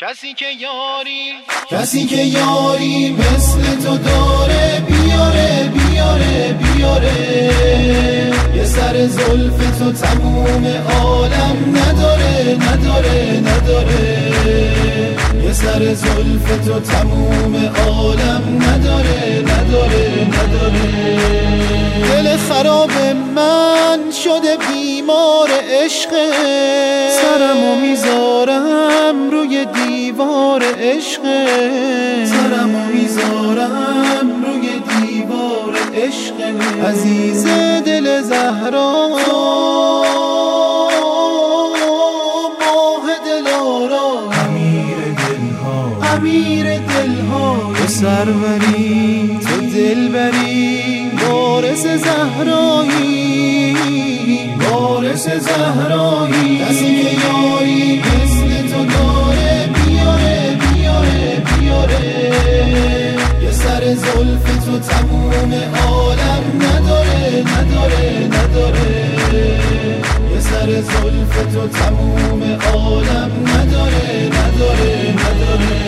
کسی که یاری مثل تو داره، بیاره بیاره بیاره. یه سر زلف تو تموم عالم نداره نداره نداره. یه سر زلف تو تموم عالم نداره نداره نداره. دل خراب من شده بیمار عشق، سرمو میذارم روی دیوار عشق، سرمو میذارم روی دیوار عشق. عزیز دل زهرا، ماه دلارا، امیر دلها، امیر دلها. تو سروری، تو دلبری، وارث زهرایی، وارث زهرایی. کسی که یاری مثل تو داره، بیاره بیاره بیاره. یه سر زلف تو تموم عالم نداره نداره نداره. یه سر زلف تو تموم عالم نداره نداره نداره.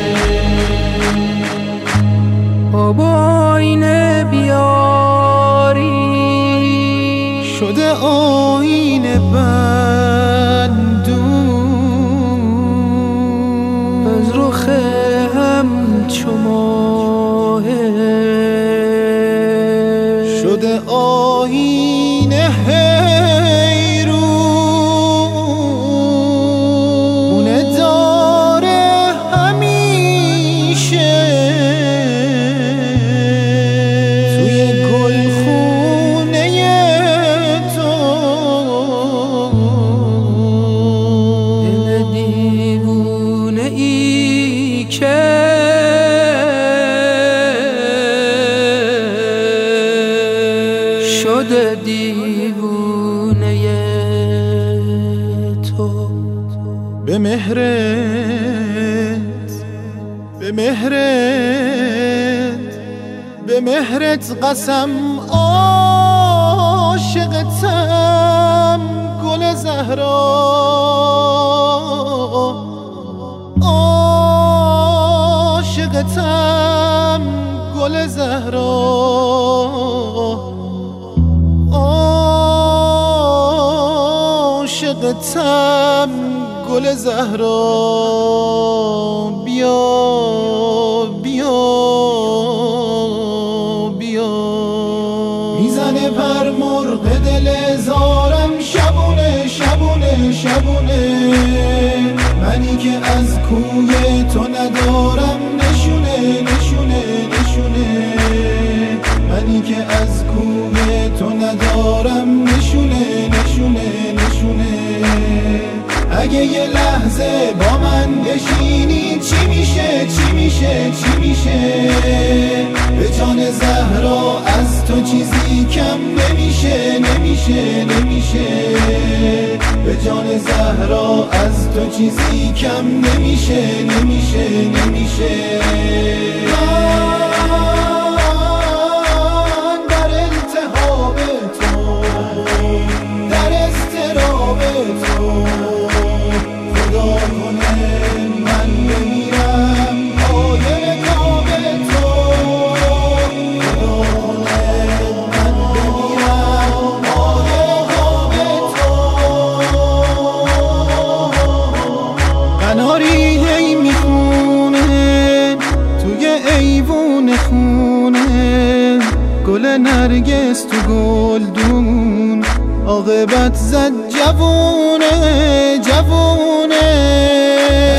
آینه بیاری شده آینه بندون، از رخ همچو ماهه شده آینه حیرونه داره همیشه. توی گلخونه تو دل دیوونه ای که شده دیوونه تو. به مهرت، به مهرت، به مهرت قسم عاشقتم گل زهرا، عاشقتم گل زهرا، عاشقتم گل زهرا. بیا بیا بیا. میزنه پر مرغ دل زارم شبونه شبونه شبونه. منی که از کوی تو ندارم نشونه نشونه نشونه. منی که از کوی تو ندارم نشونه نشونه نشونه. اگه یه لحظه با من بشینی چی میشه چی میشه چی میشه. به جان زهرا از تو چیزی کم نمیشه نمیشه نمیشه. به جان زهرا از تو چیزی کم نمیشه نمیشه نمیشه. من در التهاب تو، در اضطراب تو، خدا کنه من بمیرم پای رکاب تو. خدا کنه من بمیرم پای رکاب تو. قناری هی میخونه توی ایوون خونه، گل نرگس تو گلدون عاقبت زد جوونه جوونه.